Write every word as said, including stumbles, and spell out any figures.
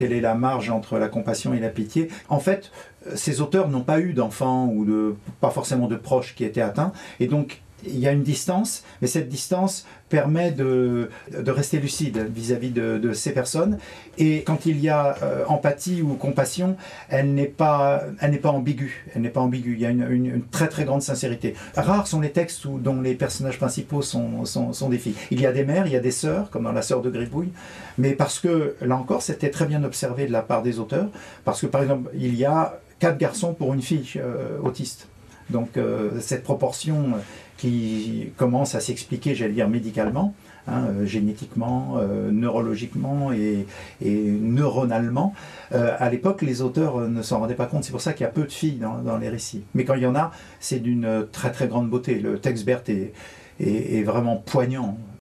Quelle est la marge entre la compassion et la pitié? En fait, ces auteurs n'ont pas eu d'enfants ou de, pas forcément de proches qui étaient atteints, et donc il y a une distance, mais cette distance permet de, de rester lucide vis-à-vis de, de ces personnes. Et quand il y a euh, empathie ou compassion, elle n'est pas, elle n'est pas ambiguë. Elle n'est pas ambiguë. Il y a une, une, une très très grande sincérité. Rares sont les textes où, dont les personnages principaux sont, sont, sont des filles. Il y a des mères, il y a des sœurs, comme dans La Sœur de Gribouille, mais parce que, là encore, c'était très bien observé de la part des auteurs, parce que par exemple, il y a quatre garçons pour une fille euh, autiste. Donc euh, cette proportion qui commence à s'expliquer, j'allais dire, médicalement, hein, euh, génétiquement, euh, neurologiquement et, et neuronalement, euh, à l'époque, les auteurs ne s'en rendaient pas compte. C'est pour ça qu'il y a peu de filles dans, dans les récits. Mais quand il y en a, c'est d'une très très grande beauté. Le texte Berthe est, est, est vraiment poignant.